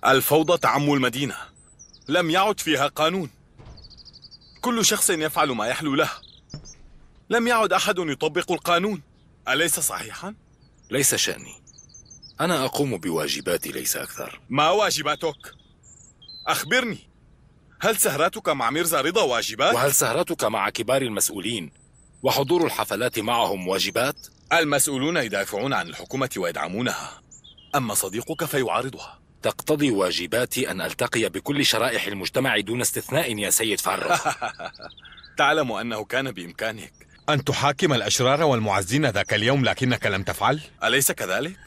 الفوضى تعم المدينة، لم يعد فيها قانون، كل شخص يفعل ما يحلو له، لم يعد أحد يطبق القانون، أليس صحيحا؟ ليس شأني، أنا أقوم بواجباتي ليس أكثر. ما واجباتك؟ أخبرني، هل سهراتك مع ميرزا رضا واجبات؟ وهل سهراتك مع كبار المسؤولين وحضور الحفلات معهم واجبات؟ المسؤولون يدافعون عن الحكومة ويدعمونها، أما صديقك فيعارضها. تقتضي واجباتي أن ألتقي بكل شرائح المجتمع دون استثناء يا سيد فارو. تعلم أنه كان بإمكانك أن تحاكم الأشرار والمعزين ذاك اليوم، لكنك لم تفعل، أليس كذلك؟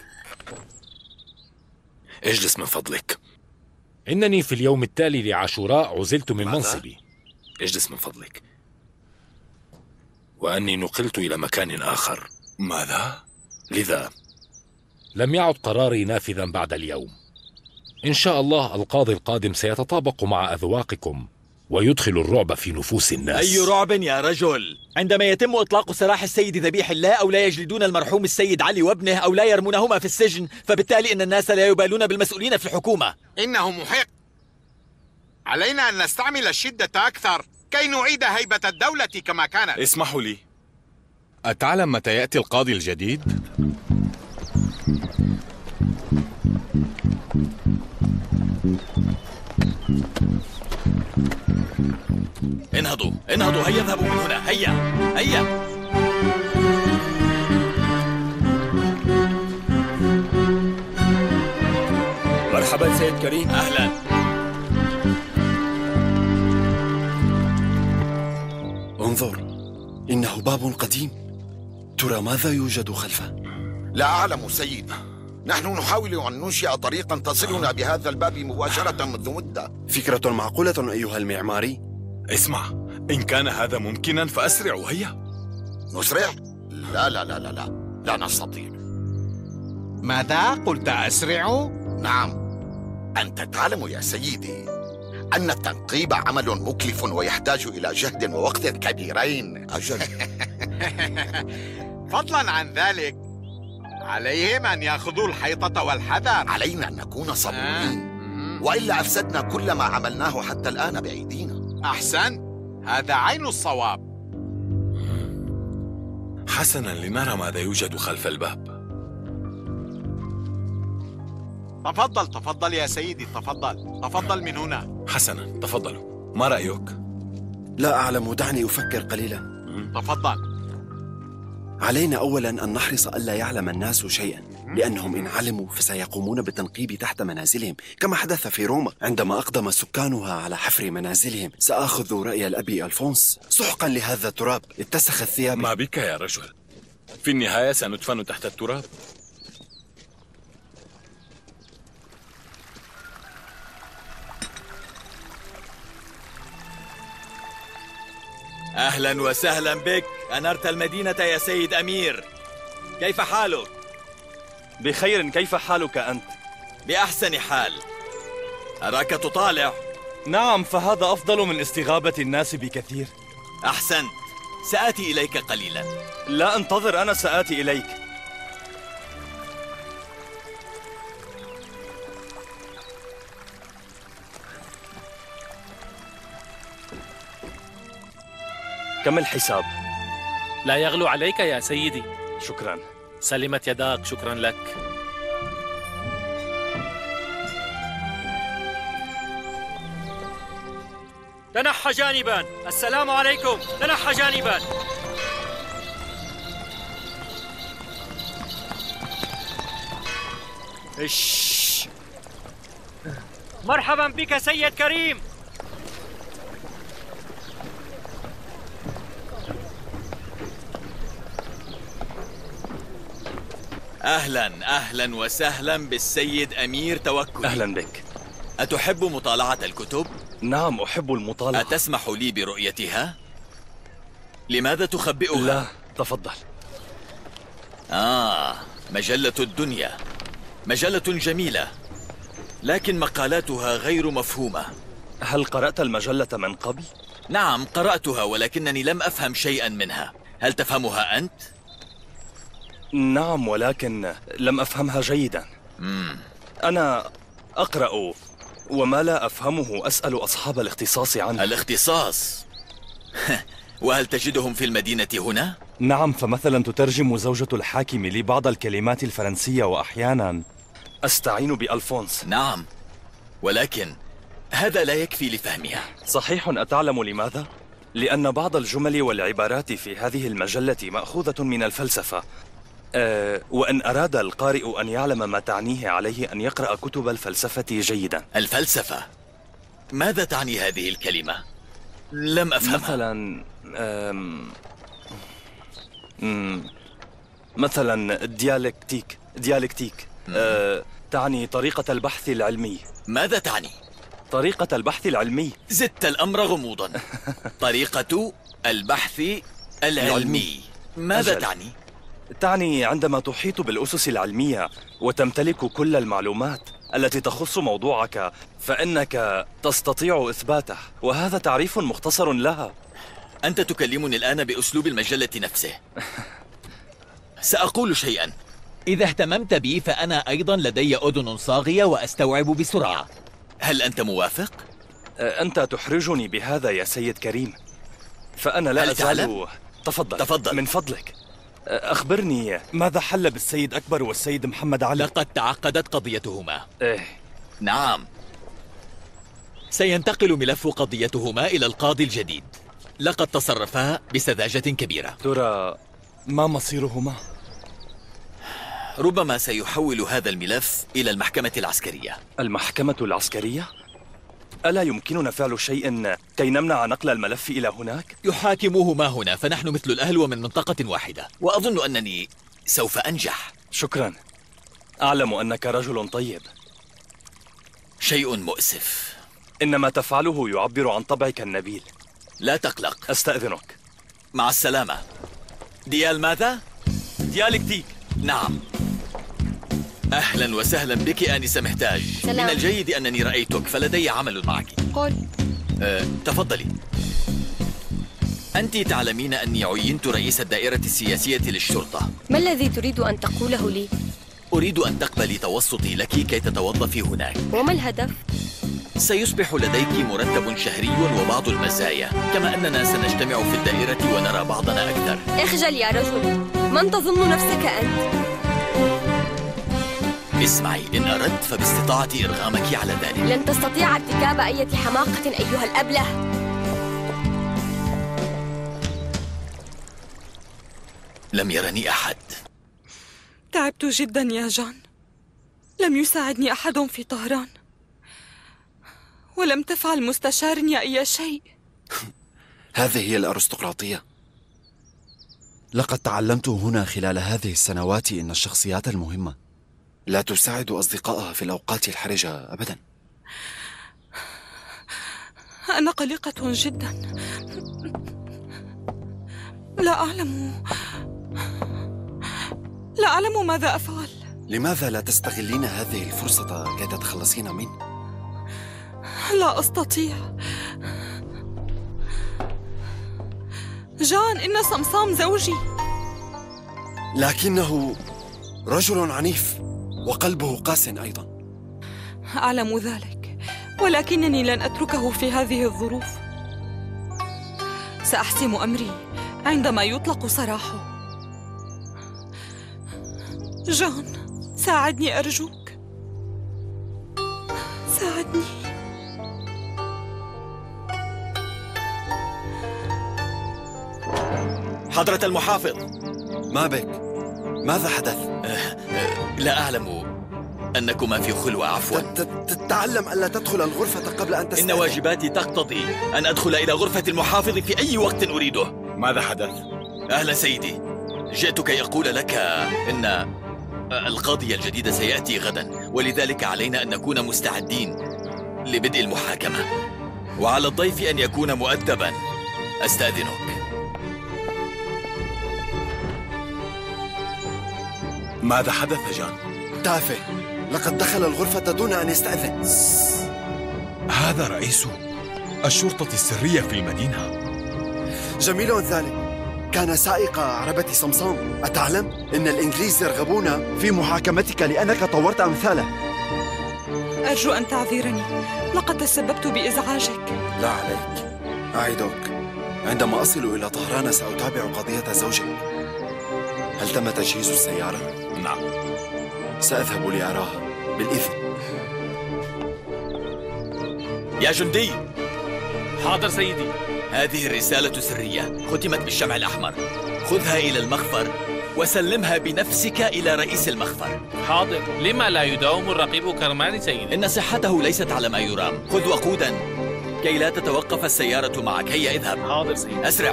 اجلس من فضلك. إنني في اليوم التالي لعاشوراء عزلت من منصبي. اجلس من فضلك. وأني نقلت إلى مكان آخر. ماذا؟ لذا لم يعد قراري نافذا بعد اليوم. إن شاء الله القاضي القادم سيتطابق مع أذواقكم ويدخل الرعب في نفوس الناس. أي رعب يا رجل؟ عندما يتم إطلاق سراح السيد ذبيح الله، أو لا يجلدون المرحوم السيد علي وابنه، أو لا يرمونهما في السجن، فبالتالي إن الناس لا يبالون بالمسؤولين في الحكومة. إنه محق. علينا أن نستعمل الشدة أكثر كي نعيد هيبة الدولة كما كانت. اسمحوا لي، أتعلم متى يأتي القاضي الجديد؟ انهضوا انهضوا، هيا اذهبوا من هنا، هيا هيا. مرحبا سيد كريم. أهلا. انظر، إنه باب قديم، ترى ماذا يوجد خلفه؟ لا أعلم سيدي، نحن نحاول أن ننشئ طريقا تصلنا بهذا الباب مباشرة منذ مدة. فكرة معقولة أيها المعماري. اسمع، إن كان هذا ممكنا فأسرعوا، هيا. نسرع؟ لا لا لا لا لا، لا نستطيع. ماذا قلت؟ أسرع؟ نعم. أنت تعلم يا سيدي أن التنقيب عمل مكلف ويحتاج إلى جهد ووقت كبيرين. أجل. فضلا عن ذلك، عليهم أن يأخذوا الحيطة والحذر. علينا أن نكون صبورين، وإلا أفسدنا كل ما عملناه حتى الآن بأيدينا. أحسن، هذا عين الصواب. حسنا، لنرى ماذا يوجد خلف الباب. تفضل تفضل يا سيدي، تفضل تفضل من هنا. حسنا، تفضلوا، ما رأيك؟ لا أعلم، دعني أفكر قليلا. تفضل. علينا أولا أن نحرص ألا يعلم الناس شيئا، لأنهم إن علموا فسيقومون بالتنقيب تحت منازلهم، كما حدث في روما عندما أقدم سكانها على حفر منازلهم. سآخذ رأي الأب ألفونس. سحقا لهذا التراب، اتسخ الثياب. ما بك يا رجل؟ في النهاية سندفن تحت التراب. أهلا وسهلا بك، أنرت المدينة يا سيد أمير. كيف حالك؟ بخير، كيف حالك أنت؟ بأحسن حال. أراك تطالع. نعم، فهذا أفضل من استغابة الناس بكثير. أحسنت، سآتي إليك قليلا. لا، انتظر، أنا سآتي إليك. كم الحساب؟ لا يغلو عليك يا سيدي. شكرا. سلمت يداك، شكرا لك. تنحى جانبا. السلام عليكم. تنحى جانبا. مرحبا بك سيد كريم. أهلا أهلا وسهلا بالسيد أمير توكل. أهلا بك. أتحب مطالعة الكتب؟ نعم، أحب المطالعة. أتسمح لي برؤيتها؟ لماذا تخبئها؟ لا، تفضل. مجلة الدنيا، مجلة جميلة، لكن مقالاتها غير مفهومة. هل قرأت المجلة من قبل؟ نعم، قرأتها، ولكنني لم أفهم شيئا منها. هل تفهمها أنت؟ نعم، ولكن لم أفهمها جيدا. أنا أقرأ وما لا أفهمه أسأل أصحاب الاختصاص عنه. الاختصاص؟ وهل تجدهم في المدينة هنا؟ نعم، فمثلا تترجم زوجة الحاكم لي بعض الكلمات الفرنسية، وأحيانا أستعين بألفونس. نعم، ولكن هذا لا يكفي لفهمها. صحيح. أتعلم لماذا؟ لأن بعض الجمل والعبارات في هذه المجلة مأخوذة من الفلسفة، وإن أراد القارئ أن يعلم ما تعنيه عليه أن يقرأ كتب الفلسفة جيدا. الفلسفة؟ ماذا تعني هذه الكلمة؟ لم أفهمها. مثلا ديالكتيك تعني طريقة البحث العلمي. ماذا تعني؟ طريقة البحث العلمي. زدت الأمر غموضا. طريقة البحث العلمي ماذا تعني؟ تعني عندما تحيط بالأسس العلمية وتمتلك كل المعلومات التي تخص موضوعك فإنك تستطيع إثباته، وهذا تعريف مختصر لها. أنت تكلمني الآن بأسلوب المجلة نفسه. سأقول شيئا. إذا اهتممت بي فأنا أيضا لدي أذن صاغية وأستوعب بسرعة. هل أنت موافق؟ أنت تحرجني بهذا يا سيد كريم، فأنا لا أزال. تفضل من فضلك. أخبرني ماذا حل بالسيد أكبر والسيد محمد علي؟ لقد تعقدت قضيتهما. نعم. سينتقل ملف قضيتهما إلى القاضي الجديد. لقد تصرفا بسذاجة كبيرة. ترى ما مصيرهما؟ ربما سيحول هذا الملف إلى المحكمة العسكرية. المحكمة العسكرية؟ ألا يمكننا فعل شيء كي نمنع نقل الملف إلى هناك؟ يحاكموهما هنا، فنحن مثل الأهل ومن منطقة واحدة، وأظن أنني سوف أنجح. شكرا. أعلم أنك رجل طيب. شيء مؤسف. إن ما تفعله يعبر عن طبعك النبيل. لا تقلق. أستأذنك. مع السلامة. ديال ماذا؟ ديالكتيك. نعم. أهلا وسهلا بك آنسة محتاج. سلام. من الجيد أنني رأيتك، فلدي عمل معك. قل. تفضلي. أنت تعلمين أني عينت رئيس الدائرة السياسية للشرطة. ما الذي تريد أن تقوله لي؟ أريد أن تقبلي توسطي لك كي تتوظفي هناك. وما الهدف؟ سيصبح لديك مرتب شهري وبعض المزايا، كما أننا سنجتمع في الدائرة ونرى بعضنا أكثر. اخجل يا رجل، من تظن نفسك أنت؟ اسمعي، إن أردت فباستطاعتي إرغامك على ذلك. لن تستطيع ارتكاب أي حماقة أيها الأبله. لم يرني أحد. تعبت جدا يا جان. لم يساعدني أحد في طهران، ولم تفعل مستشارني أي شيء. هذه هي الأرستقراطية. لقد تعلمت هنا خلال هذه السنوات أن الشخصيات المهمة لا تساعد أصدقائها في الأوقات الحرجة أبدا. أنا قلقة جدا. لا أعلم ماذا أفعل. لماذا لا تستغلين هذه الفرصة كي تتخلصين منه؟ لا أستطيع. جان، إن صمصام زوجي. لكنه رجل عنيف وقلبه قاس أيضا. أعلم ذلك، ولكنني لن أتركه في هذه الظروف. سأحسم أمري عندما يطلق سراحه. جان، ساعدني أرجوك، ساعدني. حضرة المحافظ. ما بك؟ ماذا حدث؟ لا أعلم أنكما في خلوة. عفوا. تعلم ألا تدخل الغرفة قبل أن تستأذن. إن واجباتي تقتضي أن أدخل إلى غرفة المحافظ في أي وقت أريده. ماذا حدث؟ أهلا سيدي، جئت كي أقول لك إن القاضي الجديد سيأتي غدا، ولذلك علينا أن نكون مستعدين لبدء المحاكمة، وعلى الضيف أن يكون مؤدبا. أستأذنك. ماذا حدث جان؟ تافه، لقد دخل الغرفة دون أن يستأذن. هذا رئيس الشرطة السرية في المدينة. جميل ذلك. كان سائق عربة صمصام. أتعلم؟ إن الإنجليز يرغبون في محاكمتك لأنك طورت أمثاله. أرجو أن تعذرني، لقد تسببت بإزعاجك. لا عليك، أعدك عندما أصل إلى طهران سأتابع قضية زوجك. هل تم تجهيز السيارة؟ نعم. سأذهب لأراها بالإذن. يا جندي. حاضر سيدي. هذه الرسالة سرية ختمت بالشمع الأحمر، خذها إلى المخفر وسلمها بنفسك إلى رئيس المخفر. حاضر. لما لا يداوم الرقيب كرمان سيدي؟ إن صحته ليست على ما يرام. خذ وقودا كي لا تتوقف السيارة معك. هيا اذهب. حاضر سيدي. أسرع.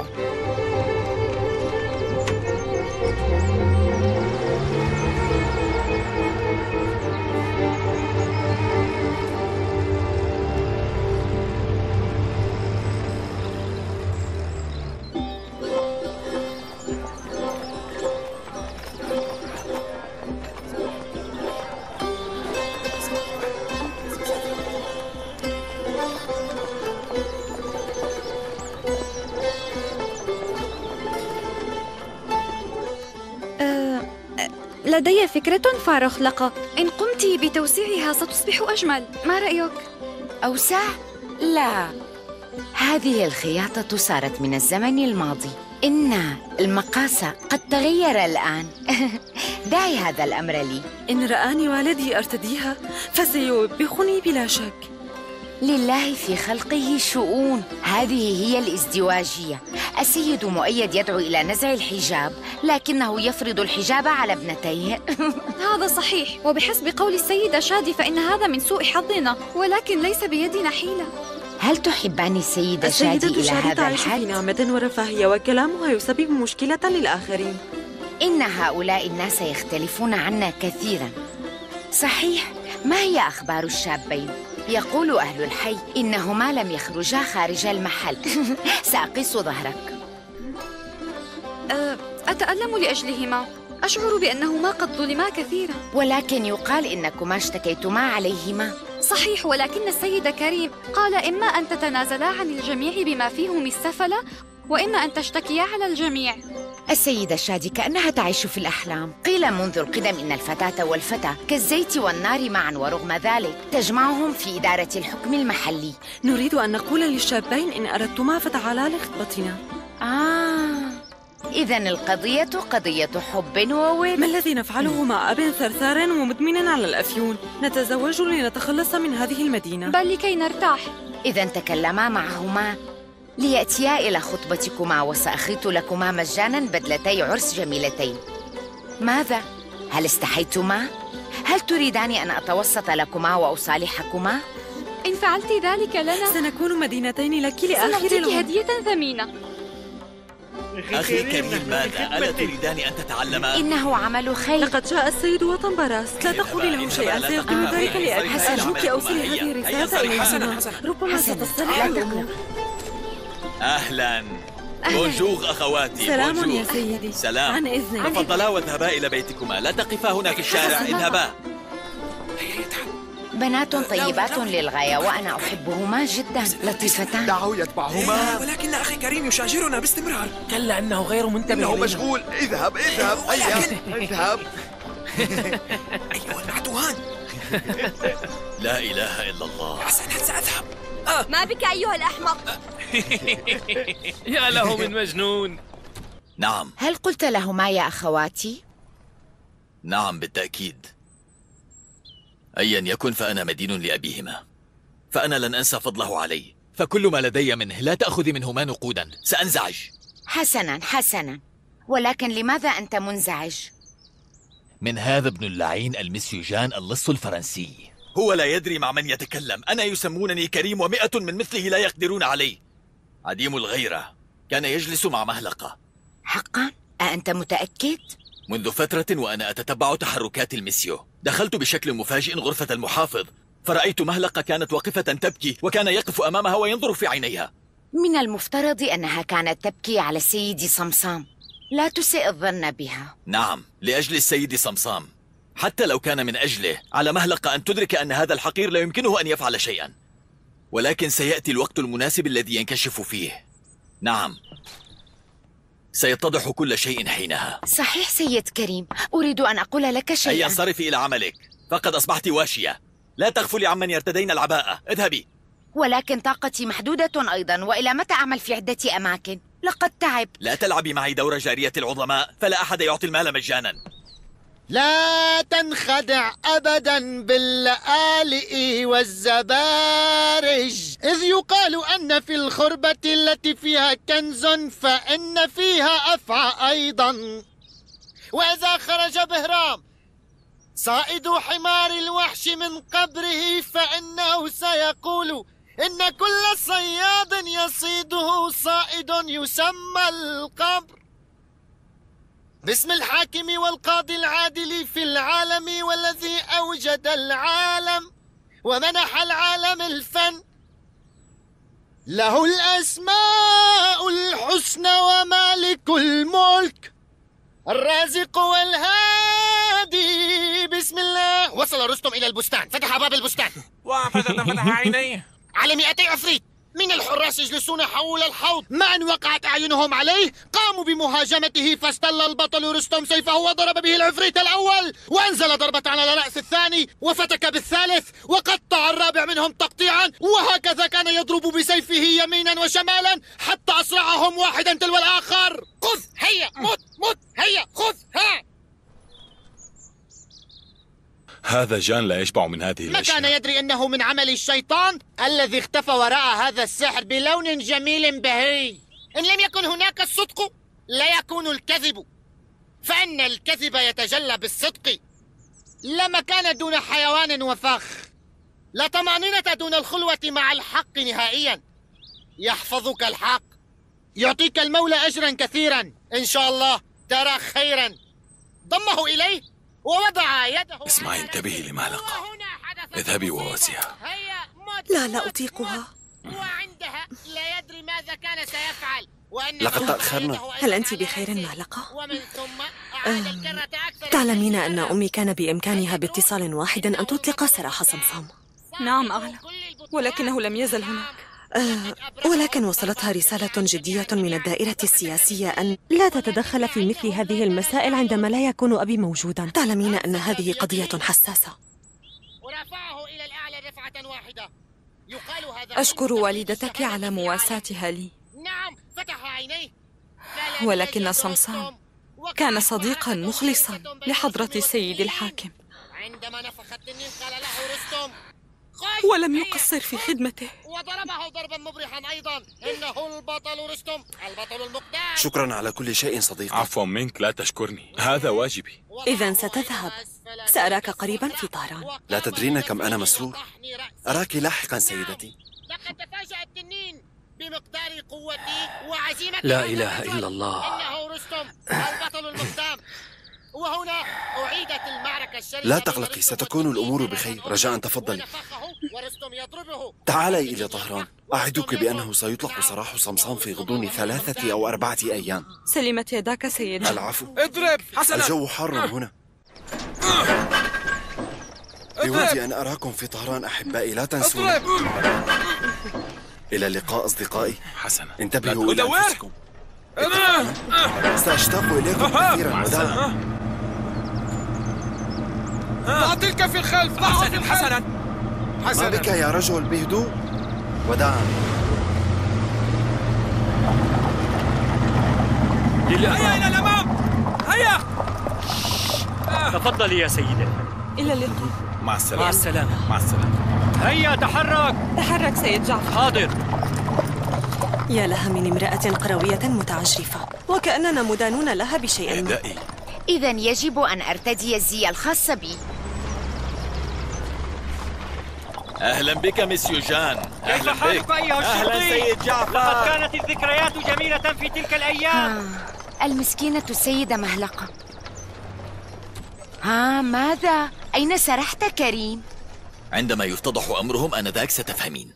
لدي فكرة فارخلقة، إن قمت بتوسيعها ستصبح أجمل، ما رأيك؟ أوسع؟ لا، هذه الخياطة صارت من الزمن الماضي، إن المقاس قد تغير الآن. دعي هذا الأمر لي. إن رآني والدي أرتديها فسيوبخني بلا شك. لله في خلقه شؤون. هذه هي الازدواجية. السيد مؤيد يدعو إلى نزع الحجاب، لكنه يفرض الحجاب على ابنتيه. هذا صحيح، وبحسب قول السيدة شادي فإن هذا من سوء حظنا، ولكن ليس بيدنا حيلة. هل تحبان السيدة شادي إلى هذا تعيش في الحد؟ نعمة ورفاهية، وكلامها يسبب مشكلة للآخرين. إن هؤلاء الناس يختلفون عنا كثيرا. صحيح، ما هي أخبار الشابين؟ يقول أهل الحي إنهما لم يخرجا خارج المحل. سأقيس ظهرك. أتألم لأجلهما، أشعر بأنهما قد ظلما كثيرا. ولكن يقال إنكما اشتكيتما عليهما. صحيح، ولكن السيد كريم قال إما أن تتنازلا عن الجميع بما فيهم السفلة، وإما أن تشتكيا على الجميع. السيدة شادي كأنها تعيش في الأحلام. قيل منذ القدم إن الفتاة والفتى كالزيت والنار معا، ورغم ذلك تجمعهم في إدارة الحكم المحلي. نريد أن نقول للشابين إن أردتما فتعالا لخطبتنا. إذن القضية قضية حب وود. ما الذي نفعله مع أب ثرثار ومدمن على الأفيون؟ نتزوج لنتخلص من هذه المدينة، بل لكي نرتاح. إذن تكلما معهما ليأتيا إلى خطبتكما، وسأخيط لكما مجانا بدلتي عرس جميلتين. ماذا؟ هل استحيتما؟ هل تريدان أن أتوسط لكما وأصالحكما؟ إن فعلت ذلك لنا سنكون مدينتين لك لآخر سنعطيك هدية ثمينة. أخي كريم، ماذا؟ ألا تريدان أن تتعلما؟ إنه عمل خير. لقد جاء السيد وطنبراس، لا تقولي له شيئا، سيقدم ذلك لأجل. أرجوك أوصلي هذه الرسالة إليهما، ربما ستصطلح الأمور. أهلا. بونجور أخواتي. سلام يا سيدي. سلام. عن إذنك. تفضلا واذهبا إلى بيتكما، لا تقفا هنا في الشارع. اذهبا. بنات طيبات للغاية، وأنا أحبهما جدا، لطيفتان. دعوا يتبعهما. ولكن أخي كريم يشاجرنا باستمرار. كلا، إنه غير منتبه. إنه مشغول. اذهب اذهب. اذهب. أيها المعتوهان. لا إله إلا الله. حسنا، سأذهب. ما بك أيها الأحمق؟ يا له من مجنون. نعم. هل قلت لهما يا أخواتي؟ نعم بالتأكيد. أيا يكن فأنا مدين لأبيهما، فأنا لن أنسى فضله علي، فكل ما لدي منه لا تأخذي منهما نقودا، سأنزعج. حسنا حسنا، ولكن لماذا أنت منزعج؟ من هذا ابن اللعين المسيو جان اللص الفرنسي. هو لا يدري مع من يتكلم. أنا يسمونني كريم، و100 من مثله لا يقدرون علي. عديم الغيرة، كان يجلس مع مهلقة. حقا؟ أأنت متأكد؟ منذ فترة وأنا أتتبع تحركات المسيو، دخلت بشكل مفاجئ غرفة المحافظ، فرأيت مهلقة كانت واقفة تبكي، وكان يقف أمامها وينظر في عينيها. من المفترض أنها كانت تبكي على السيد صمصام، لا تسئ الظن بها. نعم، لأجل السيد صمصام، حتى لو كان من أجله. على مهلقة أن تدرك أن هذا الحقير لا يمكنه أن يفعل شيئا، ولكن سيأتي الوقت المناسب الذي ينكشف فيه. نعم، سيتضح كل شيء حينها. صحيح سيد كريم، أريد أن أقول لك شيئا. هيا انصرفي إلى عملك، فقد أصبحت واشية. لا تغفلي عمن يرتدين العباءة. اذهبي. ولكن طاقتي محدودة أيضا، وإلى متى أعمل في عدة أماكن؟ لقد تعب. لا تلعبي معي دور جارية العظماء، فلا أحد يعطي المال مجانا. لا تنخدع أبدا باللآلئ والزبارج، إذ يقال أن في الخربة التي فيها كنز فإن فيها أفعى أيضا. وإذا خرج بهرام صائد حمار الوحش من قبره فإنه سيقول إن كل صياد يصيده صائد يسمى القبر. باسم الحاكم والقاضي العادل في العالم والذي أوجد العالم ومنح العالم الفن، له الأسماء الحسنى ومالك الملك الرازق والهادي. بسم الله. وصل رستم إلى البستان، فتح باب البستان وفتح عينيه على 200 عفريت من الحراس يجلسون حول الحوض، معا وقعت أعينهم عليه. قاموا بمهاجمته فاستل البطل رستم سيفه وضرب به العفريت الأول، وأنزل ضربة على رأس الثاني وفتك بالثالث وقطع الرابع منهم تقطيعا، وهكذا كان يضرب بسيفه يمينا وشمالا حتى أسرعهم واحدا تلو الآخر. خذ هيا، مت هيا، خذ ها. هذا جان لا يشبع من هذه ما الأشياء. كان يدري أنه من عمل الشيطان الذي اختفى وراء هذا السحر بلون جميل بهي. إن لم يكن هناك الصدق لا يكون الكذب، فإن الكذب يتجلى بالصدق. لا مكان دون حيوان وفخ، لا طمأنينة دون الخلوة مع الحق نهائيا. يحفظك الحق، يعطيك المولى أجرا كثيرا، إن شاء الله ترى خيرا. ضمه إليه ووضع يده. اسمعي، انتبهي لمهلقة. اذهبي وواسيها. لا أطيقها. وعندها لا يدري ماذا كان سيفعل. لقد تأخرنا. هل أنت بخير مهلقة؟ تعلمين أن أمي كان بإمكانها باتصال واحد أن تطلق سراح صمصام. نعم أعلم، ولكنه لم يزل هناك. ولكن وصلتها رسالة جدية من الدائرة السياسية أن لا تتدخل في مثل هذه المسائل عندما لا يكون أبي موجودا. تعلمين أن هذه قضية حساسة. أشكر والدتك على مواساتها لي، ولكن صمصام كان صديقا مخلصا لحضرة السيد الحاكم، ولم يقصر في خدمته. وضربه ضربا مبرحا أيضا. إنه البطل رستم، البطل المقدام. شكرا على كل شيء صديقي. عفوا منك، لا تشكرني، هذا واجبي. إذن ستذهب، سأراك قريبا في طهران. لا تدرين كم أنا مسرور. أراك لاحقا سيدتي. لقد تفاجأ التنين بمقدار قوتي وعزيمتي. لا إله إلا الله. إنه رستم البطل المقدام. وهنا أعيدت المعركة الشرسة. لا تقلقي، ستكون الأمور بخير. رجاء تفضلي. تعالي إلى طهران، أعدك بأنه سيطلق سراح صمصام في غضون 3 أو 4 أيام. سلمت يداك سيدي. العفو. اضرب حسنا. الجو حار هنا. بودي أن أراكم في طهران أحبائي، لا تنسوا. إلى اللقاء أصدقائي. حسنا، انتبهوا إلى أنفسكم. سأشتاق إليكم كثيرا. وداعا. ضع تلك في الخلف. ضعها في الخلف. ما بك يا رجل؟ بهدوء. وداعا. هيا إلى الأمام. هيا. تفضلي يا سيدة. إلى اللقاء. مع السلامة. مع السلامة. مع السلامة. هيا تحرك. تحرك سيد جعفر. حاضر. يا لها من امرأة قروية متعجرفة، وكأننا مدانون لها بشيء ما. إذن يجب أن أرتدي الزي الخاص بي. أهلا بك مسيو جان. كيف حالك أيها الشرطي؟ أهلا سيد جعفر. لقد كانت الذكريات جميلة في تلك الأيام. المسكينة السيدة مهلقة. ماذا؟ أين سرحت كريم؟ عندما يفتضح أمرهم آنذاك ستفهمين.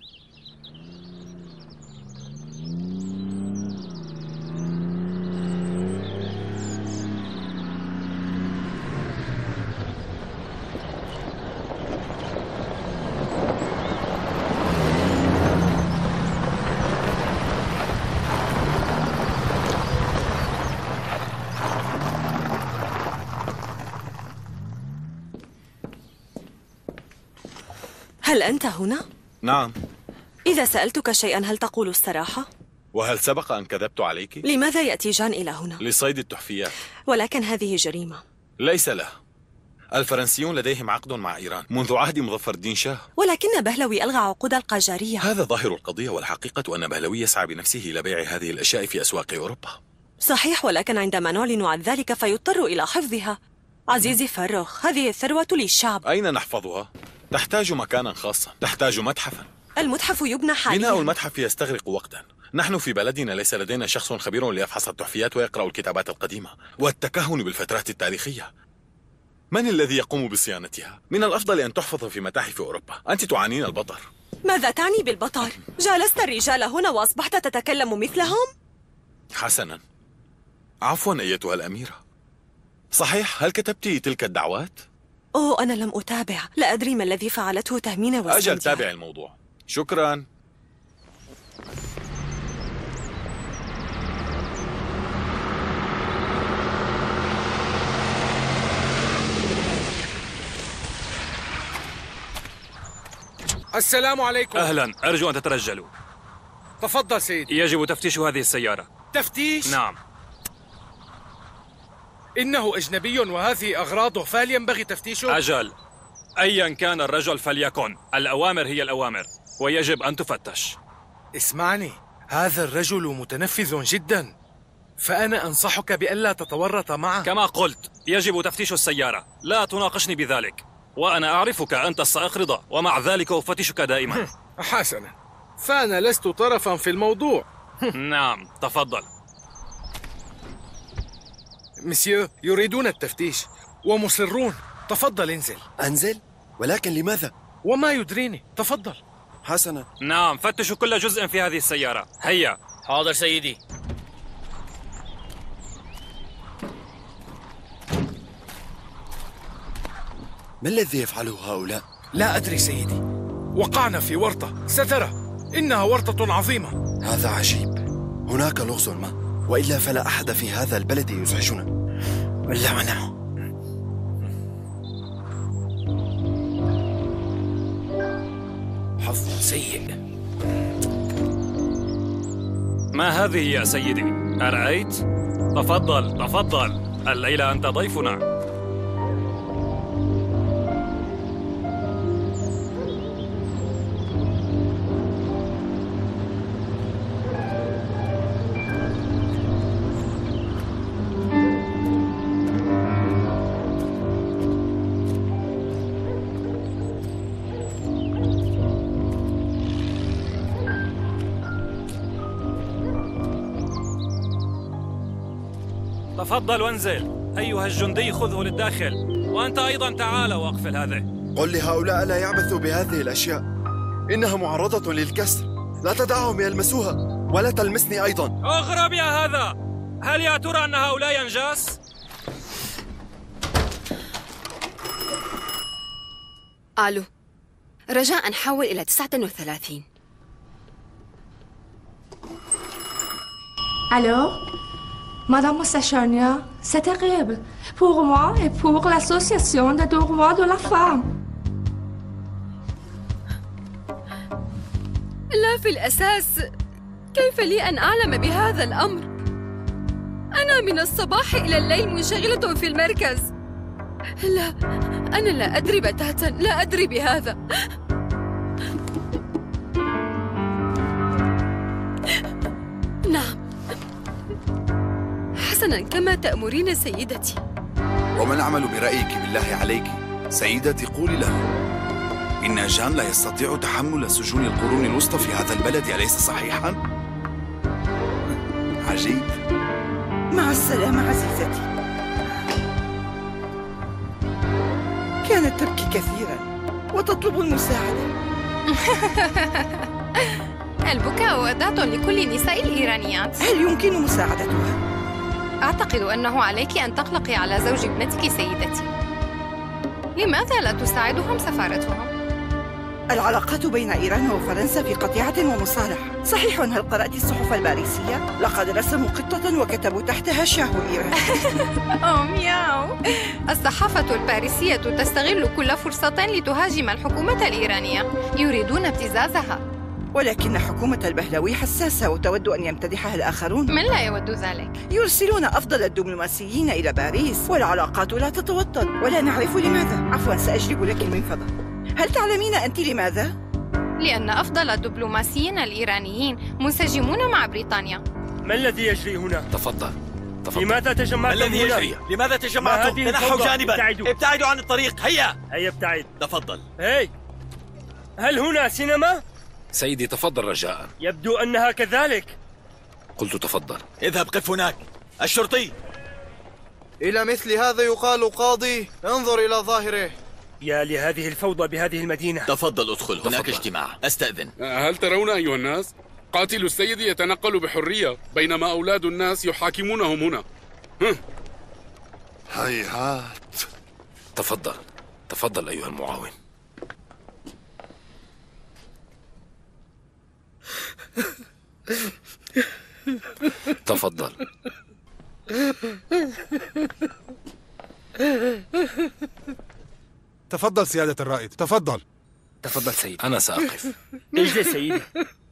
هل أنت هنا؟ نعم. إذا سألتك شيئا هل تقول الصراحة؟ وهل سبق أن كذبت عليك؟ لماذا يأتي جان إلى هنا؟ لصيد التحفيات. ولكن هذه جريمة. ليس له. الفرنسيون لديهم عقد مع إيران منذ عهد مظفر الدين شاه. ولكن بهلوي ألغى عقود القاجارية. هذا ظاهر القضية، والحقيقة أن بهلوي يسعى بنفسه إلى بيع هذه الأشياء في أسواق أوروبا. صحيح، ولكن عندما نعلن عن ذلك فيضطر إلى حفظها. عزيزي فروخ، هذه الثروة للشعب. أين نحفظها؟ تحتاج مكانا خاصا، تحتاج متحفا. المتحف يبنى حاليا. بناء المتحف يستغرق وقتا. نحن في بلدنا ليس لدينا شخص خبير ليفحص التحفيات ويقرأ الكتابات القديمة والتكهن بالفترات التاريخية. من الذي يقوم بصيانتها؟ من الأفضل أن تحفظ في متاحف أوروبا. أنت تعانين البطر. ماذا تعني بالبطر؟ جالست الرجال هنا وأصبحت تتكلم مثلهم؟ حسنا. عفوا أيتها الأميرة. صحيح، هل كتبت تلك الدعوات؟ أوه، أنا لم أتابع. لا أدري ما الذي فعلته تهمين وسنديا. أجل، تابع الموضوع. شكرا. السلام عليكم. أهلا، أرجو أن تترجلوا. تفضل سيدي. يجب تفتيش هذه السيارة. تفتيش؟ نعم. إنه أجنبي وهذه أغراضه، فهل ينبغي تفتيشه؟ أجل، أيا كان الرجل فليكن، الأوامر هي الأوامر ويجب أن تفتش. اسمعني، هذا الرجل متنفذ جدا، فأنا أنصحك بألا تتورط معه. كما قلت، يجب تفتيش السيارة، لا تناقشني بذلك، وأنا أعرفك أنت السائق رضا، ومع ذلك أفتشك دائما. حسنا، فأنا لست طرفا في الموضوع. نعم، تفضل. مسيو، يريدون التفتيش ومصرون. تفضل انزل. أنزل؟ ولكن لماذا؟ وما يدريني. تفضل. حسنا. نعم، فتشوا كل جزء في هذه السيارة. هيا. حاضر سيدي. ما الذي يفعله هؤلاء؟ لا أدري سيدي، وقعنا في ورطة، سترى إنها ورطة عظيمة. هذا عجيب، هناك لغز ما، وإلا فلا أحد في هذا البلد يزعجنا. اللعنة. حظ سيء. ما هذه يا سيدي؟ أرأيت؟ تفضل تفضل، الليلة أنت ضيفنا. تفضل وانزل. أيها الجندي خذه للداخل، وأنت أيضا تعال واقفل هذه. قل لهؤلاء لا يعبثوا بهذه الأشياء، إنها معرضة للكسر. لا تدعهم يلمسوها، ولا تلمسني أيضا. أغرب يا هذا، هل يا ترى أن هؤلاء أنجاس؟ ألو، رجاء حول إلى 39. Allô? Madame Moussachania, c'est terrible pour moi et pour l'association des droits de la femme. لا في الأساس، كيف لي أن أعلم بهذا الأمر؟ أنا من الصباح إلى الليل منشغلة في المركز. لا، أنا لا أدري بتاتا، لا أدري بهذا. نعم، حسناً كما تأمرين سيدتي. وما نعمل برأيك بالله عليك؟ سيدتي قولي له إن جان لا يستطيع تحمل سجون القرون الوسطى في هذا البلد، أليس صحيحاً؟ عجيب. مع السلامة عزيزتي. كانت تبكي كثيراً وتطلب المساعدة. البكاء أداة لكل نساء الإيرانيات. هل يمكن مساعدتها؟ أعتقد أنه عليك أن تقلقي على زوج ابنتك سيدتي. لماذا لا تساعدهم سفارتهم؟ العلاقات بين إيران وفرنسا في قطيعة ومصالحة. صحيح، هل قرأت الصحف الباريسية؟ لقد رسموا قطة وكتبوا تحتها شاه إيران. مياو. الصحافة الباريسية تستغل كل فرصة لتهاجم الحكومة الإيرانية، يريدون ابتزازها. ولكن حكومة البهلوي حساسة وتود أن يمتدحها الآخرون. من لا يود ذلك؟ يرسلون أفضل الدبلوماسيين إلى باريس والعلاقات لا تتوطد، ولا نعرف لماذا. عفواً، سأجلب لك المنفضة. هل تعلمين أنت لماذا؟ لأن أفضل الدبلوماسيين الإيرانيين منسجمون مع بريطانيا. ما الذي يجري هنا؟ تفضل. لماذا تجمعتم الذي هنا؟ يجري؟ لماذا تجمعتم؟ تنحوا جانبا. ابتعدوا عن الطريق. هيا ابتعد. تفضل. هل هنا سينما؟ سيدي تفضل رجاء. يبدو أنها كذلك. قلت تفضل. اذهب قف هناك. الشرطي. إلى مثل هذا يقال قاضي، انظر إلى ظاهره. يا لهذه الفوضى بهذه المدينة. تفضل ادخل، هناك اجتماع. أستأذن. هل ترون أيها الناس؟ قاتل السيد يتنقل بحرية بينما أولاد الناس يحاكمونهم هنا. هيهات. تفضل أيها المعاون. تفضل. تفضل سيادة الرائد، تفضل. تفضل سيدي. أنا سأقف. اجلس سيدي.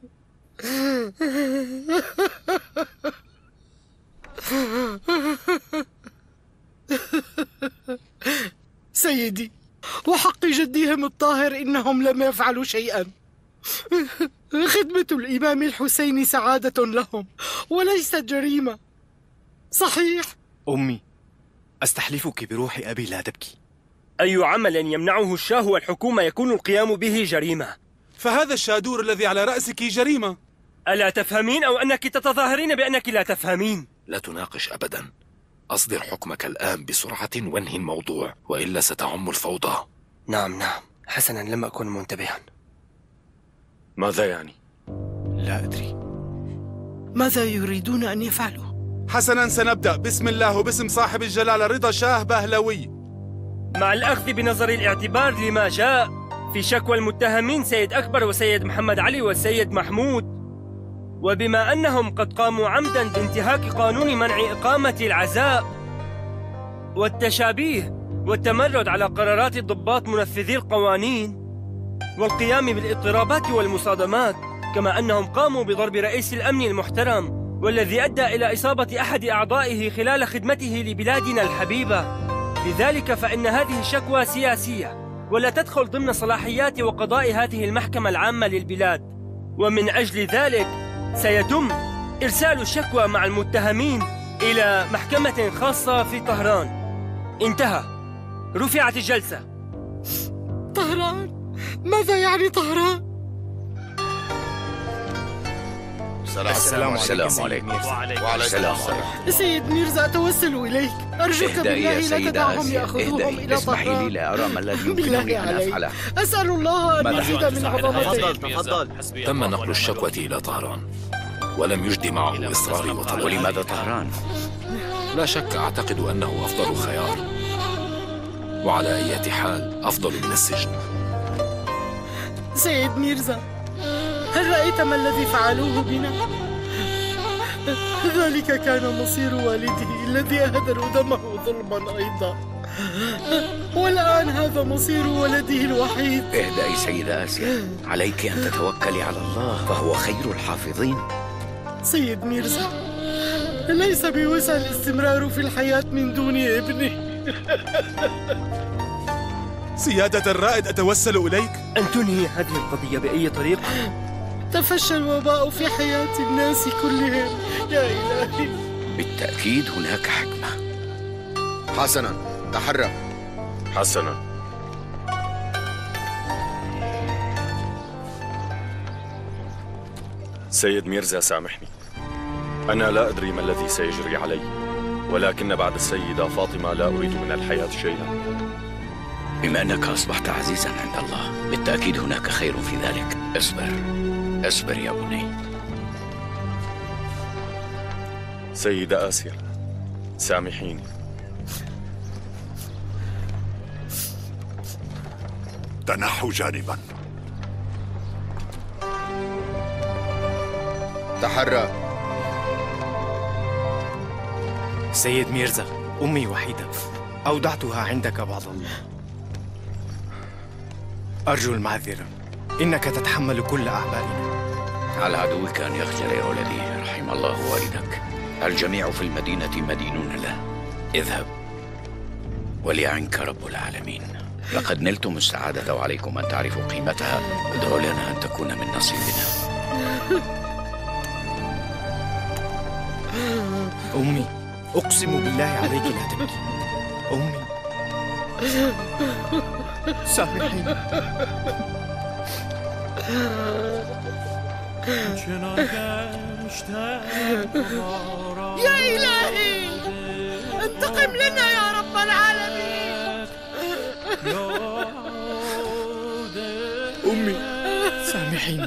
سيدي، وحق جدهم الطاهر إنهم لم يفعلوا شيئا. خدمة الإمام الحسين سعادة لهم وليست جريمة. صحيح؟ أمي، أستحلفك بروح أبي لا تبكي. أي عمل يمنعه الشاه والحكومة يكون القيام به جريمة. فهذا الشادور الذي على رأسك جريمة. ألا تفهمين أو أنك تتظاهرين بأنك لا تفهمين؟ لا تناقش أبدا. أصدر حكمك الآن بسرعة وانهي الموضوع، وإلا ستعم الفوضى. نعم، حسنا، لم أكن منتبها. ماذا يعني؟ لا أدري. ماذا يريدون أن يفعلوا؟ حسنا، سنبدأ. بسم الله وباسم صاحب الجلالة رضا شاه بهلوي. مع الأخذ بنظر الاعتبار لما جاء في شكوى المتهمين سيد أكبر وسيد محمد علي والسيد محمود، وبما أنهم قد قاموا عمدا بانتهاك قانون منع إقامة العزاء والتشابيه والتمرد على قرارات الضباط منفذي القوانين والقيام بالاضطرابات والمصادمات، كما أنهم قاموا بضرب رئيس الأمن المحترم والذي أدى إلى إصابة أحد أعضائه خلال خدمته لبلادنا الحبيبة. لذلك فإن هذه الشكوى سياسية ولا تدخل ضمن صلاحيات وقضاء هذه المحكمة العامة للبلاد، ومن أجل ذلك سيتم إرسال الشكوى مع المتهمين إلى محكمة خاصة في طهران. انتهى. رفعت الجلسة. طهران؟ ماذا يعني طهران؟ السلام عليكم. وعليكم السلام. سيد ميرزا، أتوسل إليك، أرجوك بالله لا تدعهم يأخذوهم إلى طهران. اسمحي لي، لا أرى ما الذي يمكنني أن أفعله. أسأل الله أن يزيد من عظمته. تفضل. تم نقل الشكوى إلى طهران ولم يجد معه إصراري وطلبي. ولماذا طهران؟ لا شك، أعتقد أنه أفضل خيار، وعلى أي حال أفضل من السجن. سيد ميرزا، هل رأيت ما الذي فعلوه بنا؟ ذلك كان مصير والده الذي أهدروا دمه ظلما أيضا، والآن هذا مصير ولده الوحيد. اهدئي سيدة آسيا، عليك أن تتوكلي على الله فهو خير الحافظين. سيد ميرزا، ليس بوسع الاستمرار في الحياة من دون ابنه. سيادة الرائد، أتوسل إليك أن تنهي هذه القضية بأي طريقة. تفشى الوباء في حياة الناس كلهم يا إلهي. بالتأكيد هناك حكمة. حسنا، تحرك. حسنا. سيد ميرزا، سامحني، أنا لا أدري ما الذي سيجري علي، ولكن بعد السيدة فاطمة لا أريد من الحياة شيئا. بما أنك أصبحت عزيزا عند الله، بالتأكيد هناك خير في ذلك. اصبر يا بني. سيدة آسيا، سامحيني. تنحوا جانبا. تحرى. سيد ميرزا، أمي وحيدة، أودعتها عندك بعض الله. أرجو المعذرة، إنك تتحمل كل أعبائنا. على عدوك أن يخجل يا ولدي، رحم الله والدك. الجميع في المدينة مدينون له. اذهب وليعنك رب العالمين. لقد نلتم السعادة وعليكم أن تعرفوا قيمتها. ادعوا لنا أن تكون من نصيبنا. أمي، أقسم بالله عليك لا تبكي. أمي، سامحيني. يا إلهي، انتقم لنا يا رب العالمين. أمي، سامحيني.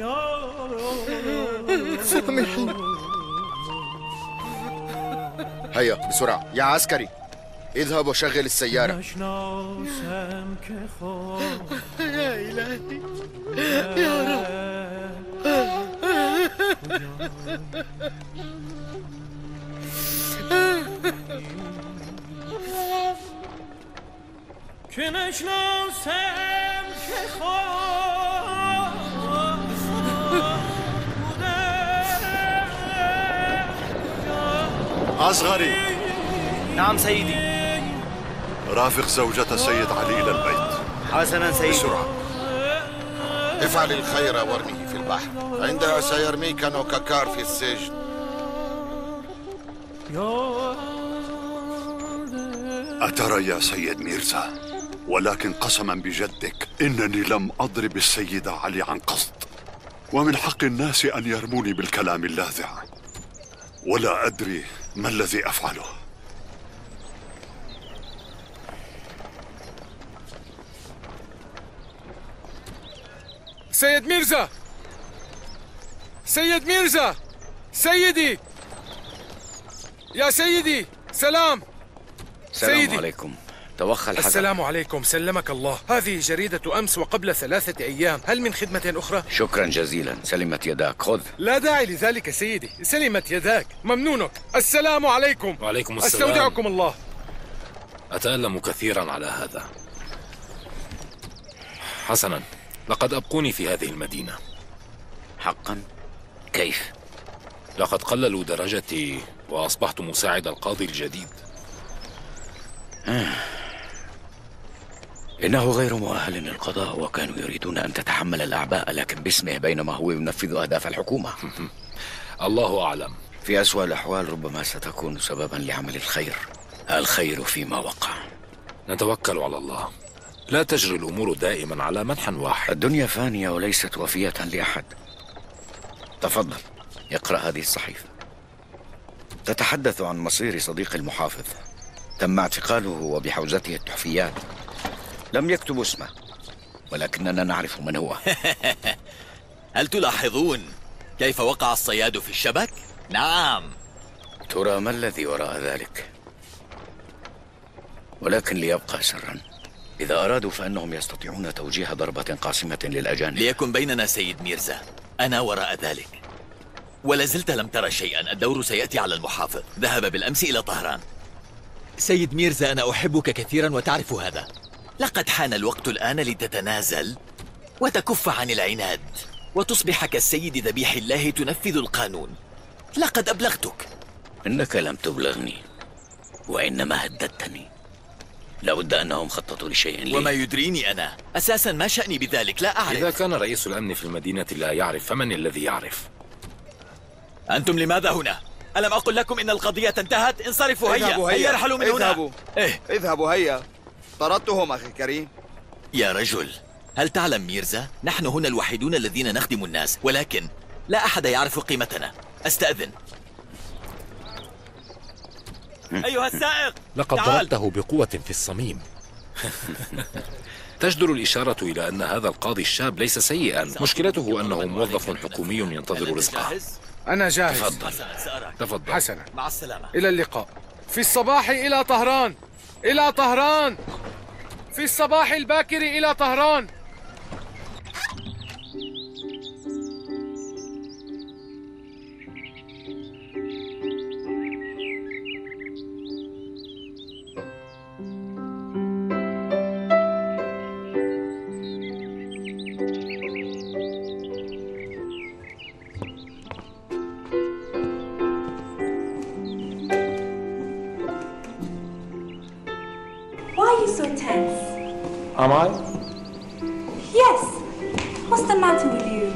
سامحيني. هيا بسرعة يا عسكري، اذهب وشغل السيارة. يا إلهي يا رب. أصغري. نعم سيدي. رافق زوجة السيد علي إلى البيت. حسنا سيدي. بسرعة. افعل الخير وارميه في البحر، عندها سيرميك نوكاكار في السجن. أترى يا سيد ميرزا، ولكن قسما بجدك إنني لم أضرب السيد علي عن قصد، ومن حق الناس أن يرموني بالكلام اللاذع، ولا أدري ما الذي أفعله. سيد ميرزا، سيد ميرزا، سيدي، يا سيدي، سلام. السلام عليكم. توخى الحذر. السلام عليكم، سلمك الله. هذه جريدة أمس وقبل 3 أيام، هل من خدمة أخرى؟ شكرا جزيلا، سلمت يداك، خذ. لا داعي لذلك سيدي، سلمت يداك، ممنونك. السلام عليكم. وعليكم السلام. أستودعكم الله. أتألم كثيرا على هذا. حسنا، لقد أبقوني في هذه المدينة. حقا؟ كيف؟ لقد قللوا درجتي وأصبحت مساعد القاضي الجديد. إنه غير مؤهل للقضاء، وكانوا يريدون أن تتحمل الأعباء لكن باسمه، بينما هو ينفذ أهداف الحكومة. الله أعلم. في أسوأ الأحوال ربما ستكون سببا لعمل الخير. الخير فيما وقع. نتوكل على الله. لا تجري الأمور دائما على منحى واحد. الدنيا فانية وليست وفية لأحد. تفضل اقرأ هذه الصحيفة. تتحدث عن مصير صديق المحافظ. تم اعتقاله وبحوزته التحفيات. لم يكتب اسمه، ولكننا نعرف من هو. هل تلاحظون كيف وقع الصياد في الشبك؟ نعم. ترى ما الذي وراء ذلك؟ ولكن ليبقى سرا. إذا أرادوا فإنهم يستطيعون توجيه ضربة قاسمة للأجانب. ليكن بيننا سيد ميرزا، أنا وراء ذلك. ولازلت لم ترى شيئا. الدور سيأتي على المحافظ. ذهب بالأمس إلى طهران. سيد ميرزا، أنا أحبك كثيرا وتعرف هذا. لقد حان الوقت الآن لتتنازل وتكف عن العناد وتصبح كالسيد ذبيح الله تنفذ القانون. لقد أبلغتك. إنك لم تبلغني، وإنما هددتني. لابد أنهم خططوا لشيء لي. وما يدريني أنا؟ أساسا ما شأني بذلك؟ لا أعرف. إذا كان رئيس الأمن في المدينة لا يعرف، فمن الذي يعرف؟ أنتم لماذا هنا؟ ألم أقل لكم إن القضية انتهت؟ انصرفوا. هيا ارحلوا من هنا. اذهبوا هيا. طردتهم أخي كريم. يا رجل، هل تعلم ميرزا؟ نحن هنا الوحيدون الذين نخدم الناس، ولكن لا أحد يعرف قيمتنا. أستأذن. أيها السائق، لقد ضربته بقوة في الصميم. تجدر الإشارة إلى أن هذا القاضي الشاب ليس سيئا، مشكلته أنه موظف حكومي ينتظر رزقه. أنا جاهز. تفضل. حسنا، مع السلامة. إلى اللقاء. في الصباح إلى طهران. إلى طهران. في الصباح الباكر إلى طهران. Why are you so tense? Am I? Yes. What's the matter with you?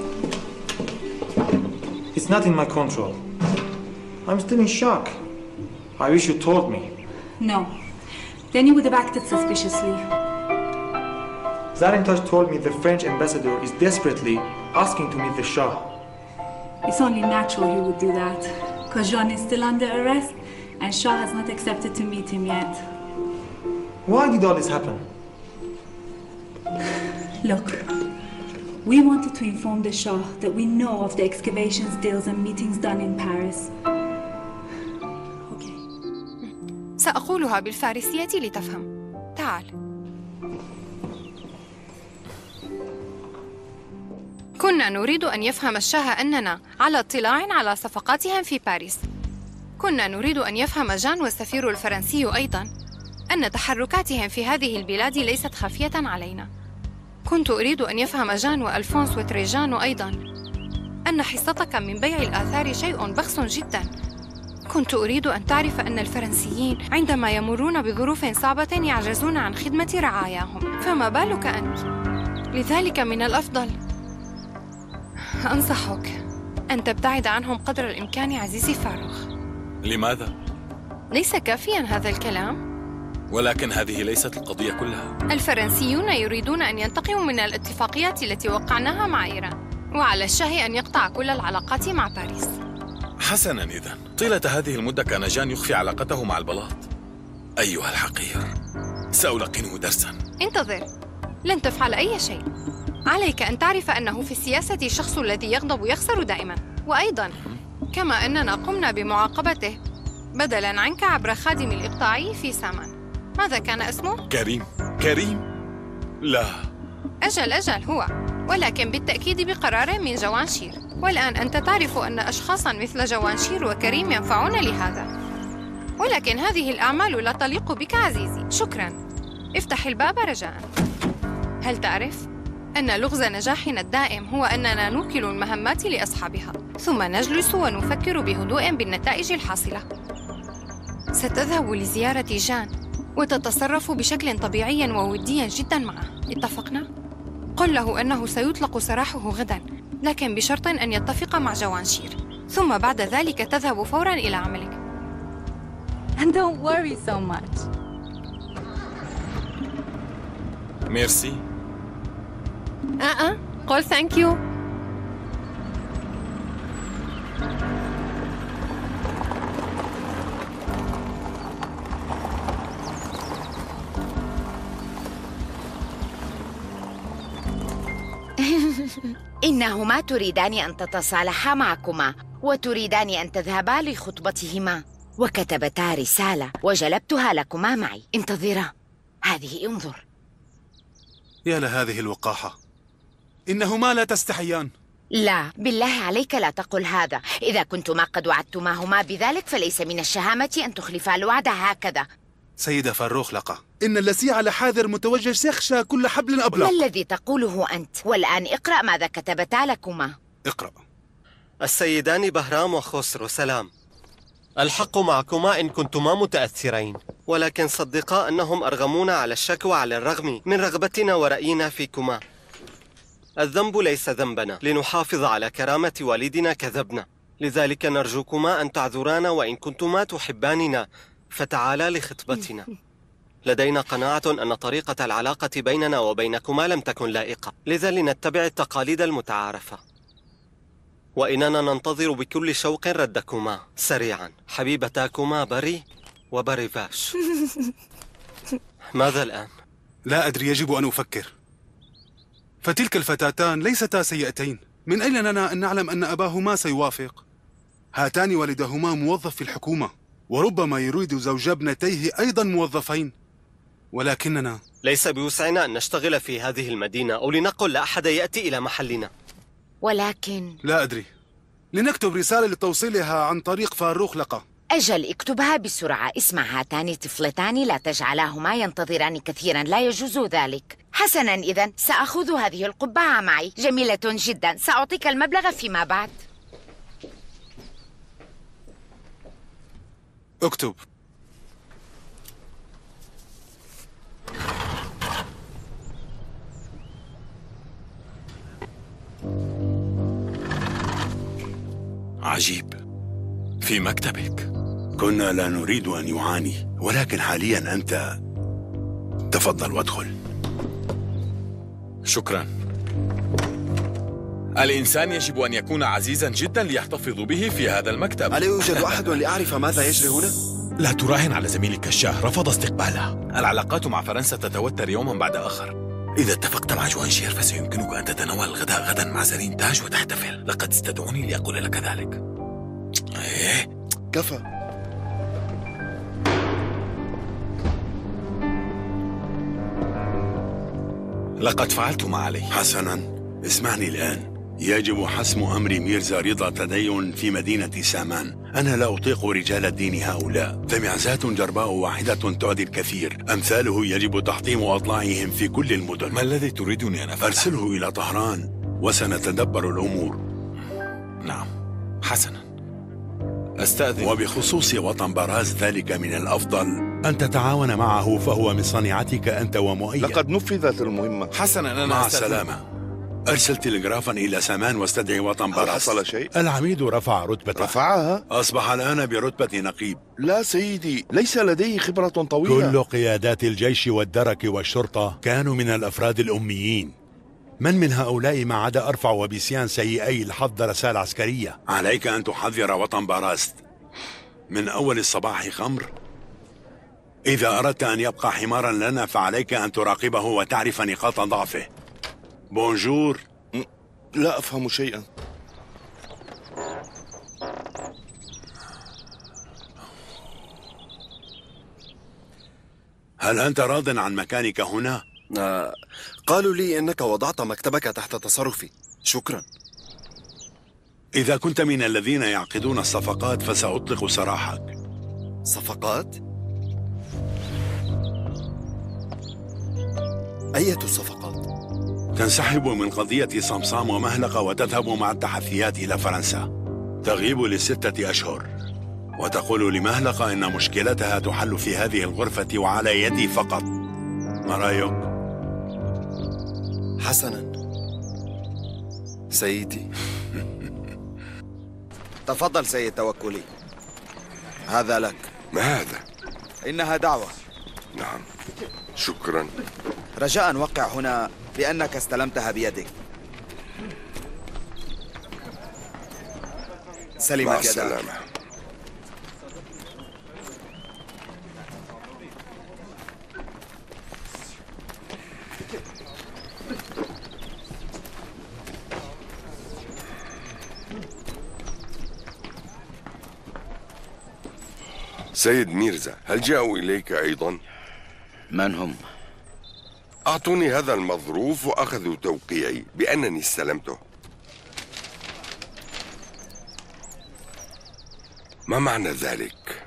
It's not in my control. I'm still in shock. I wish you told me. No. Then you would have acted suspiciously. Zarintaj told me the French ambassador is desperately asking to meet the Shah. It's only natural he would do that, because Jean is still under arrest and Shah has not accepted to meet him yet. Why did all this happen? Look, we wanted to inform the Shah that we know of the excavations, deals and meetings done in Paris. سأقولها بالفارسية لتفهم. تعال. كنا نريد أن يفهم الشاه أننا على اطلاع على صفقاتهم في باريس. كنا نريد أن يفهم جان والسفير الفرنسي أيضاً أن تحركاتهم في هذه البلاد ليست خافية علينا. كنت أريد أن يفهم جان وألفونس وتريجان أيضاً أن حصتك من بيع الآثار شيء بخس جداً. كنت أريد أن تعرف أن الفرنسيين عندما يمرون بظروف صعبة يعجزون عن خدمة رعاياهم، فما بالك أنت؟ لذلك من الأفضل أنصحك أن تبتعد عنهم قدر الإمكان عزيزي فاروخ. لماذا؟ ليس كافياً هذا الكلام؟ ولكن هذه ليست القضية كلها. الفرنسيون يريدون أن ينتقموا من الاتفاقيات التي وقعناها مع إيران، وعلى الشاه أن يقطع كل العلاقات مع باريس. حسناً إذن. طيلة هذه المدة كان جان يخفي علاقته مع البلاط. أيها الحقير، سألقنه درساً. انتظر، لن تفعل أي شيء. عليك أن تعرف أنه في السياسة الشخص الذي يغضب يخسر دائماً، وأيضاً كما أننا قمنا بمعاقبته بدلاً عنك عبر خادم الإقطاعي في سامان. ماذا كان اسمه؟ كريم؟ لا. أجل هو، ولكن بالتأكيد بقرار من جوانشير. والآن أنت تعرف أن أشخاصاً مثل جوانشير وكريم ينفعون لهذا، ولكن هذه الأعمال لا تليق بك عزيزي. شكراً. افتح الباب رجاءً. هل تعرف أن لغز نجاحنا الدائم هو أننا نوكل المهمات لأصحابها، ثم نجلس ونفكر بهدوء بالنتائج الحاصلة؟ ستذهب لزيارة جان وتتصرف بشكل طبيعي وودي جدا معه، اتفقنا؟ قل له أنه سيطلق سراحه غدا، لكن بشرط أن يتفق مع جوانشير، ثم بعد ذلك تذهب فورا إلى عملك. And don't worry so much. ميرسي. قل thank you. إنهما تريدان أن تتصالحا معكما وتريدان أن تذهبا لخطبتهما، وكتبتا رسالة وجلبتها لكما معي. انتظرا، هذه انظر. يا لهذه الوقاحة، إنهما لا تستحيان. لا، بالله عليك لا تقل هذا. إذا كنتما قد وعدتماهما بذلك فليس من الشهامة أن تخلفا الوعد هكذا. سيدة فاروخ لقى، إن اللسيع لحاذر متوجج يخشى كل حبل أبلغ. ما الذي تقوله أنت؟ والآن اقرأ ماذا كتبتا لكما. اقرأ. السيدان بهرام وخسرو سلام. الحق معكما إن كنتما متأثرين، ولكن صدقا أنهم أرغمونا على الشكوى على الرغم من رغبتنا ورأينا فيكما. الذنب ليس ذنبنا، لنحافظ على كرامة والدنا كذبنا، لذلك نرجوكما أن تعذرانا، وإن كنتما تحباننا فتعالا لخطبتنا. لدينا قناعة أن طريقة العلاقة بيننا وبينكما لم تكن لائقة، لذا لنتبع التقاليد المتعارفة، وإننا ننتظر بكل شوق ردكما سريعا. حبيبتاكما بري وبريفاش. ماذا الآن؟ لا أدري، يجب أن أفكر. فتلك الفتاتان ليستا سيئتين، من أين لنا أن نعلم أن أباهما سيوافق؟ هاتان والدهما موظف في الحكومة، وربما يريد زوج ابنتيه أيضا موظفين، ولكننا ليس بوسعنا أن نشتغل في هذه المدينة، أو لنقل لا أحد يأتي إلى محلنا. ولكن لا أدري، لنكتب رسالة لتوصيلها عن طريق فاروخ لقى. أجل، اكتبها بسرعة. اسمع، هاتان طفلتان لا تجعلاهما ينتظران كثيرا، لا يجوز ذلك. حسنا، إذن سأخذ هذه القبعة معي، جميلة جدا. سأعطيك المبلغ فيما بعد. اكتب. عجيب، في مكتبك. كنا لا نريد أن يعاني، ولكن حاليا أنت تفضل وادخل. شكرا. الإنسان يجب أن يكون عزيزا جدا ليحتفظ به في هذا المكتب. ألا يوجد أحد لأعرف ماذا يجري هنا؟ لا تراهن على زميلك الشاه، رفض استقبالها. العلاقات مع فرنسا تتوتر يوما بعد آخر. إذا اتفقت مع جوانشير فسيمكنك أن تتناول الغداء غدا مع زرين تاج وتحتفل. لقد استدعوني لأقول لك ذلك. إيه؟ كفى. لقد فعلت ما علي. حسنا، اسمعني الآن. يجب حسم أمر ميرزا رضا تدين في مدينة سامان. أنا لا أطيق رجال الدين هؤلاء، فمعزات جرباء واحدة تعدي الكثير. أمثاله يجب تحطيم أضلاعهم في كل المدن. ما الذي تريدني أن أفعله؟ أرسله إلى طهران وسنتدبر الأمور. نعم، حسنا، أستأذن. وبخصوص وطن براز، ذلك من الأفضل أن تتعاون معه، فهو من صنيعتك أنت ومؤيد. لقد نفذت المهمة. حسنا، أنا مع السلامة. أرسل تلغرافا إلى سامان واستدعي وطن براز. حصل شيء؟ العميد رفع رتبته. رفعها؟ أصبح الآن برتبة نقيب. لا سيدي، ليس لديه خبرة طويلة. كل قيادات الجيش والدرك والشرطة كانوا من الأفراد الأميين. من هؤلاء ما عدا أرفع وبيسيان سيئي الحظ رسالة عسكرية. عليك أن تحذر وطن باراست من أول الصباح خمر. إذا أردت أن يبقى حمارا لنا فعليك أن تراقبه وتعرف نقاط ضعفه. بونجور. لا أفهم شيئا. هل أنت راض عن مكانك هنا؟ قالوا لي إنك وضعت مكتبك تحت تصرفي. شكرا. إذا كنت من الذين يعقدون الصفقات فسأطلق سراحك. صفقات؟ أية الصفقات؟ تنسحب من قضية صمصام ومهلقة وتذهب مع التحثيات إلى فرنسا. تغيب ل6 أشهر وتقول لمهلقة إن مشكلتها تحل في هذه الغرفة وعلى يدي فقط. ما رأيك؟ حسنا سيدي. تفضل سيد توكلي، هذا لك. ما هذا؟ إنها دعوة. نعم، شكرا. رجاء وقع هنا لأنك استلمتها بيدك. سلمت مع يداك. السلامة. سيد ميرزا، هل جاءوا إليك أيضا؟ من هم؟ أعطوني هذا المظروف وأخذوا توقيعي بأنني استلمته. ما معنى ذلك؟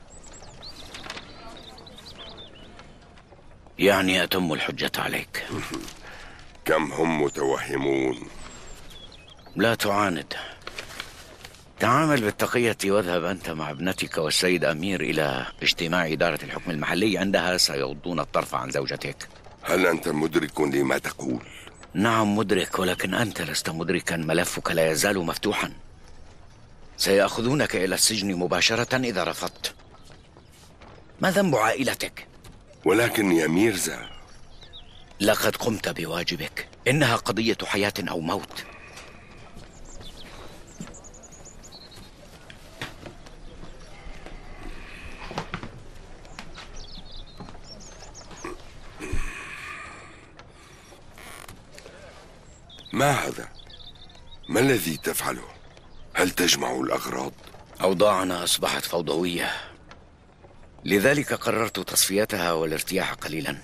يعني أتم الحجة عليك. كم هم متوهمون. لا تعاند، تعامل بالتقية واذهب أنت مع ابنتك والسيد أمير إلى اجتماع إدارة الحكم المحلي. عندها سيغضون الطرف عن زوجتك. هل أنت مدرك لما تقول؟ نعم مدرك، ولكن أنت لست مدركا. ملفك لا يزال مفتوحا. سيأخذونك إلى السجن مباشرة إذا رفضت. ما ذنب عائلتك؟ ولكن يا ميرزا، لقد قمت بواجبك. إنها قضية حياة أو موت. ما هذا؟ ما الذي تفعله؟ هل تجمع الأغراض؟ أوضاعنا أصبحت فوضوية، لذلك قررت تصفيتها والارتياح قليلا.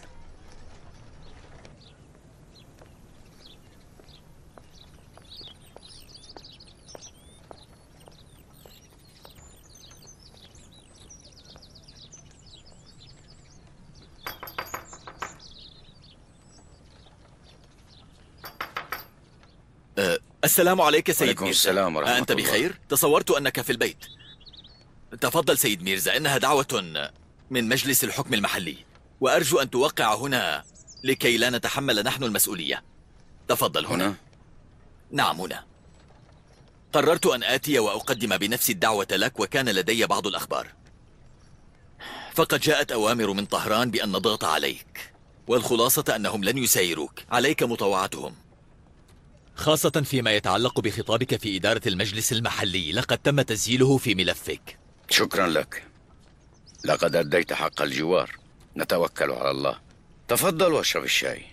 السلام عليك سيد وعليكم ميرزا. السلام ورحمة أنت الله. بخير؟ تصورت أنك في البيت. تفضل سيد ميرزا، إنها دعوة من مجلس الحكم المحلي، وأرجو أن توقع هنا لكي لا نتحمل نحن المسؤولية. تفضل هنا. نعم هنا. قررت أن آتي وأقدم بنفسي الدعوة لك، وكان لدي بعض الأخبار. فقد جاءت أوامر من طهران بأن نضغط عليك، والخلاصة أنهم لن يسايروك، عليك مطاوعتهم، خاصة فيما يتعلق بخطابك في إدارة المجلس المحلي. لقد تم تسجيله في ملفك. شكرا لك، لقد أديت حق الجوار. نتوكل على الله. تفضل واشرب الشاي.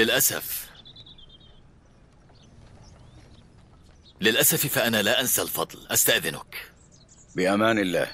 للأسف فأنا لا أنسى الفضل. أستأذنك. بأمان الله.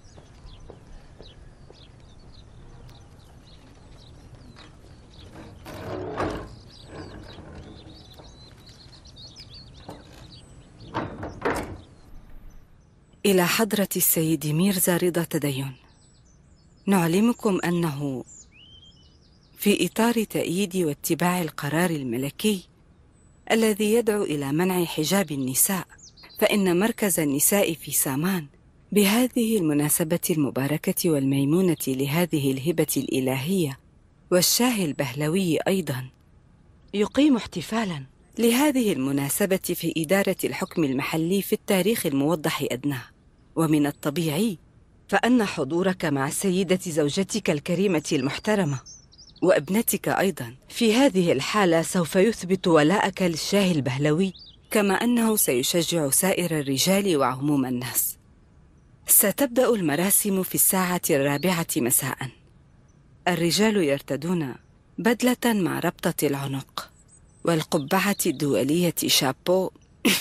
إلى حضرة السيد ميرزا رضا تدين، نعلمكم أنه في إطار تأييد واتباع القرار الملكي الذي يدعو إلى منع حجاب النساء، فإن مركز النساء في سامان بهذه المناسبة المباركة والميمونة لهذه الهبة الإلهية والشاه البهلوي أيضا يقيم احتفالا لهذه المناسبة في إدارة الحكم المحلي في التاريخ الموضح أدناه. ومن الطبيعي فأن حضورك مع السيدة زوجتك الكريمة المحترمة وابنتك أيضا في هذه الحالة سوف يثبت ولاءك للشاه البهلوي، كما أنه سيشجع سائر الرجال وعموم الناس. ستبدأ المراسم في 4:00 مساء. الرجال يرتدون بدلة مع ربطة العنق والقبعة الدولية شابو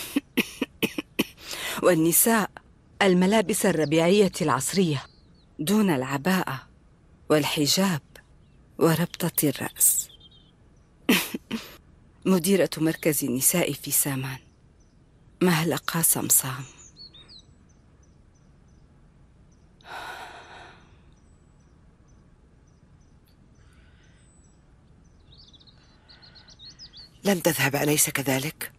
والنساء الملابس الربيعية العصرية دون العباءة والحجاب وربطة الرأس. مديرة مركز النساء في سامان، مهلقة صمصام. لم تذهب أليس كذلك؟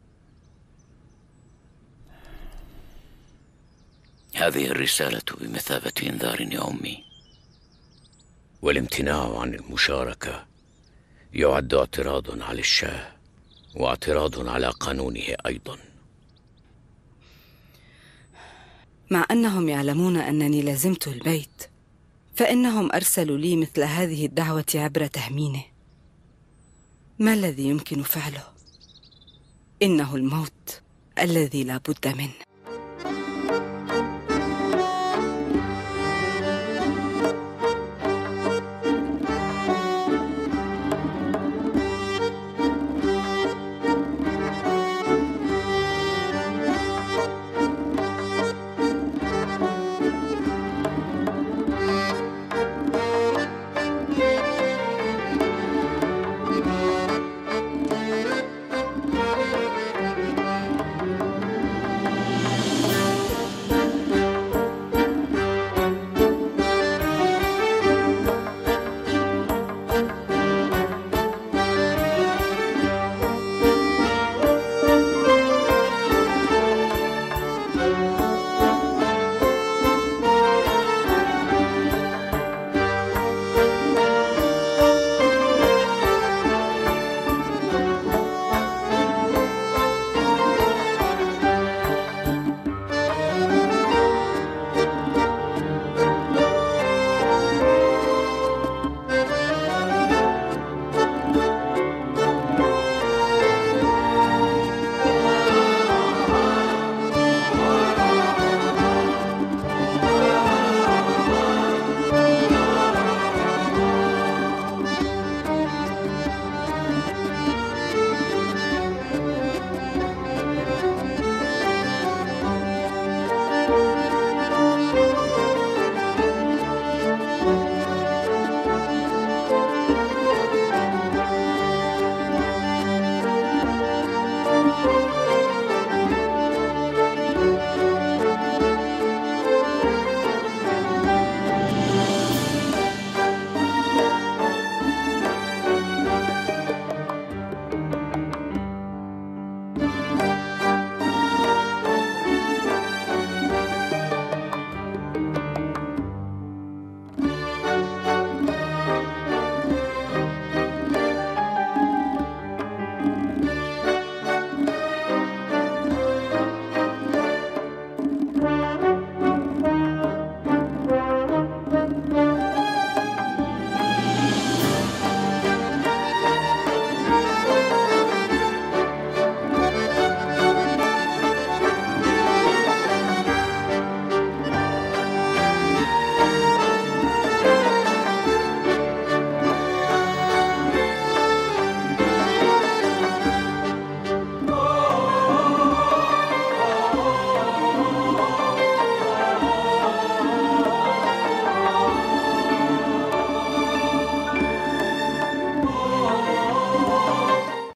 هذه الرسالة بمثابة إنذار يا أمي، والامتناع عن المشاركة يعد اعتراض على الشاه واعتراض على قانونه أيضا. مع أنهم يعلمون أنني لزمت البيت، فإنهم أرسلوا لي مثل هذه الدعوة عبر تهمينه. ما الذي يمكن فعله؟ إنه الموت الذي لا بد منه.